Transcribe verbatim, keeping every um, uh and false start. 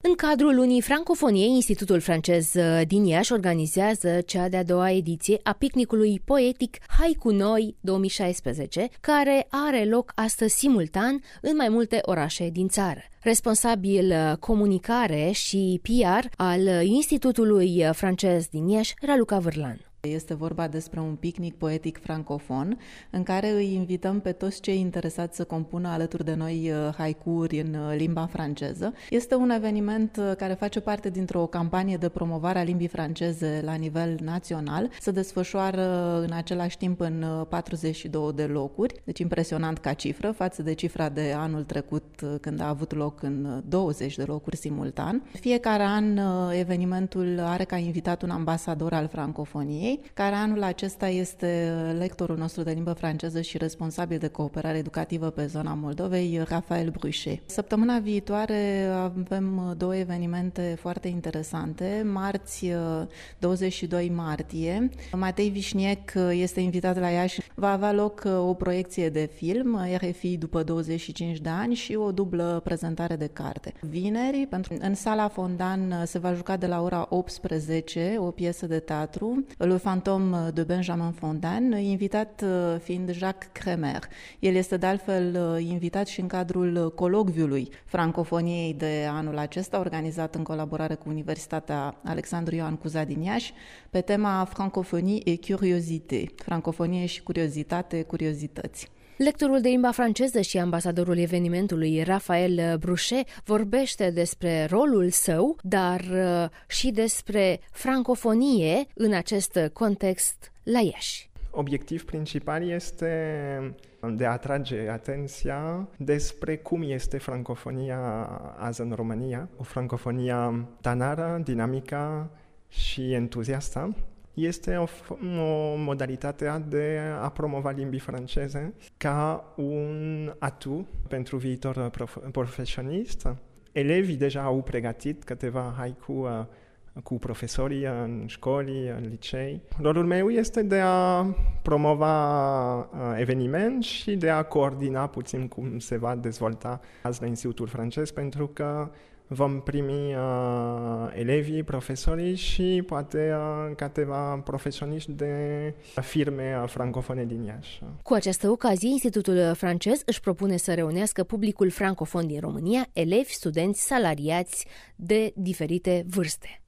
În cadrul lunii francofoniei, Institutul francez din Iași organizează cea de-a doua ediție a picnicului poetic Hai cu noi două mii șaisprezece, care are loc astăzi simultan în mai multe orașe din țară. Responsabil comunicare și P R al Institutului francez din Iași, Raluca Vârlan. Este vorba despre un picnic poetic francofon în care îi invităm pe toți cei interesați să compună alături de noi haiku-uri în limba franceză. Este un eveniment care face parte dintr-o campanie de promovare a limbii franceze la nivel național. Se desfășoară în același timp în patruzeci și două de locuri, deci impresionant ca cifră față de cifra de anul trecut când a avut loc în douăzeci de locuri simultan. Fiecare an evenimentul are ca invitat un ambasador al francofoniei, care anul acesta este lectorul nostru de limbă franceză și responsabil de cooperare educativă pe zona Moldovei, Raphael Bruchet. Săptămâna viitoare avem două evenimente foarte interesante. Marți, douăzeci și doi martie, Matei Vișniec este invitat la Iași. Va avea loc o proiecție de film, R F I după douăzeci și cinci de ani, și o dublă prezentare de carte. Vineri, pentru, în sala Fondan se va juca de la ora optsprezece o piesă de teatru, Le Fantôme de Benjamin Fondan, invitat fiind Jacques Kremer. El este de altfel invitat și în cadrul colocviului francofoniei de anul acesta, organizat în colaborare cu Universitatea Alexandru Ioan Cuza din Iași, pe tema Francophonie et curiosité, francofonie și curiozitate, curiozități. Lectorul de limba franceză și ambasadorul evenimentului, Raphael Bruchet, vorbește despre rolul său, dar și despre francofonie în acest context la Iași. Obiectiv principal este de a atrage atenția despre cum este francofonia azi în România, o francofonia tânără, dinamică și entuziastă. Este o, o modalitate de a promova limbii franceze ca un atu pentru viitor prof, profesionist. Elevii deja au pregătit câteva haiku uh, cu profesorii în școli, în licei. Rolul meu este de a promova uh, eveniment și de a coordina puțin cum se va dezvolta azi la Institutul francez, pentru că vom primi uh, elevii, profesorii și poate uh, câteva profesioniști de firme francofone din Iași. Cu această ocazie, Institutul francez își propune să reunească publicul francofon din România, elevi, studenți, salariați de diferite vârste.